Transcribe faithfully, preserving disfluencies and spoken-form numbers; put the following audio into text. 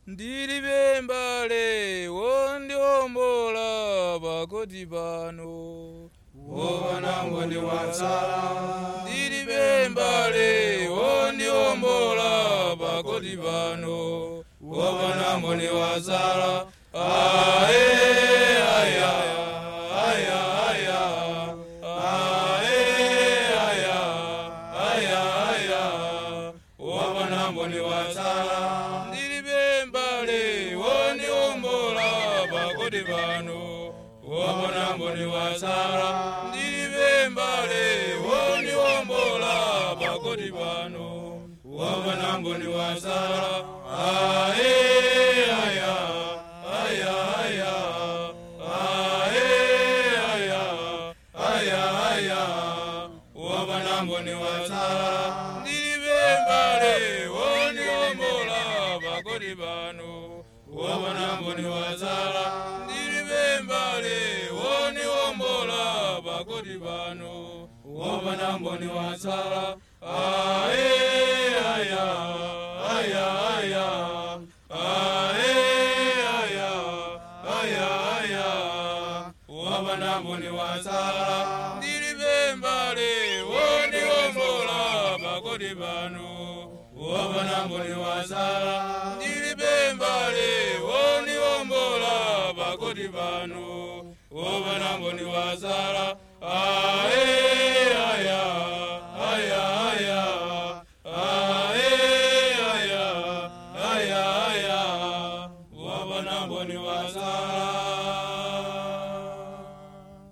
ndili bembale wondiombola pakoti pano wopanango ndi watsala ndili bembale wondiombola pakoti pano wopanango ndi watsala ae aya aya aya ae aya aya aya wopanango ndi watsala ndili bembale wondiombola pakoti pano wopanango ndi watsala ndili bembale wondiombola pakoti pano wopanango ndi watsala ae aya aya aya ae aya aya aya wopanango ndi watsala ndili bembale wondiombola pakoti pano wopanango ndi watsala ndili bembale wondiombola pakoti pano wopanango ndi watsala ae aya aya aya ae aya aya aya wopanango ndi watsala ndili bembale wondiombola pakoti pano wopanango ndi watsala ndili bembale wondiombola pakoti pano wopanango ndi watsala ae